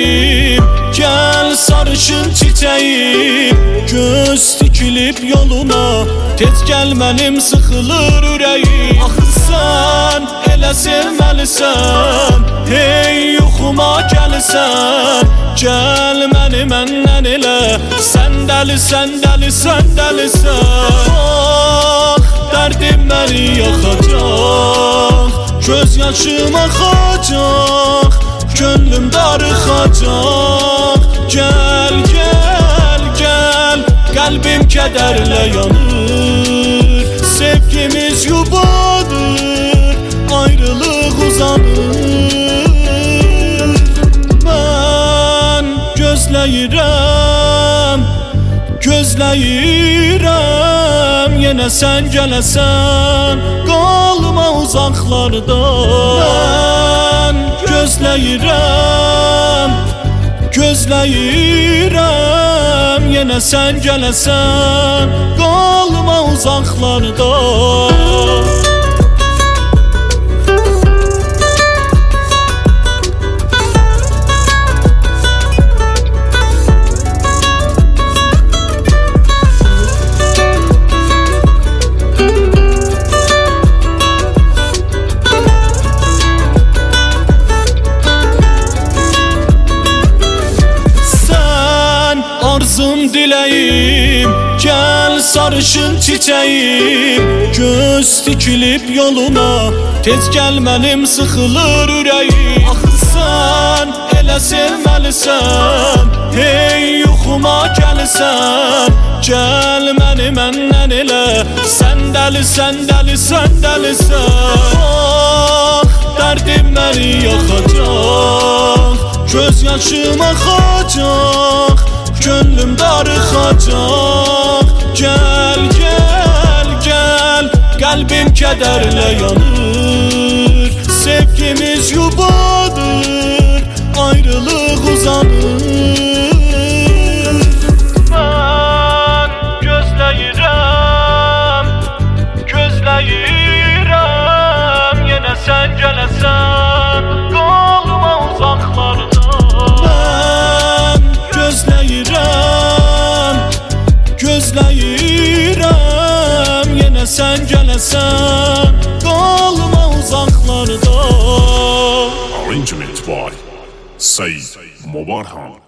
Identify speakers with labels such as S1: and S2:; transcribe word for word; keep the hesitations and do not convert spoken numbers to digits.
S1: diləyim, gəl sarışın çiçəyim, göz dikilib yoluna, tez gəl mənim sıxılır ürəyim. Axı sən elə sevməlisən, hey yuxuma gəlsən, gəl məni məndən elə, sən dəli, sən dəli, sən dəlisən. Bax, dərdim məni yaxacaq, göz yaşım axacaq, gönlüm darıxacaq. Gəl, gəl, gəl, qəlbim kədərlə yanır, sevgimiz yubadır, ayrılıq uzanır. Mən gözləyirəm, gözləyirəm, yenə sən gələsən, qalma uzaqlarda. Mən gözləyirəm, gözləyirəm, yenə sən gələsən, qalma uzaqlarda. Arzum diləyim, gəl sarışın çiçəyim, göz dikilib yoluna, tez gəl mənim sıxılır ürəyim. Axı sən elə sevməlisən, hey yuxuma gəlsən, gəl məni məndən elə, sən dəli, sən dəli, sən dəlisən. Bax, dərdim məni yaxacaq, göz yaşım axacaq, gönlüm darıxacaq. Gəl, gəl, gəl, qəlbim kədərlə yanır, sevgimiz yubadır, ayrılıq uzanır. Mən gözləyirəm, gözləyirəm, yenə sən gələsən, qalma uzaqlarda. Mən gözləyirəm, gözləyirəm, yenə sən gələsən, qalma uzaqlarda.
S2: Arrangement by Said Mobarhan.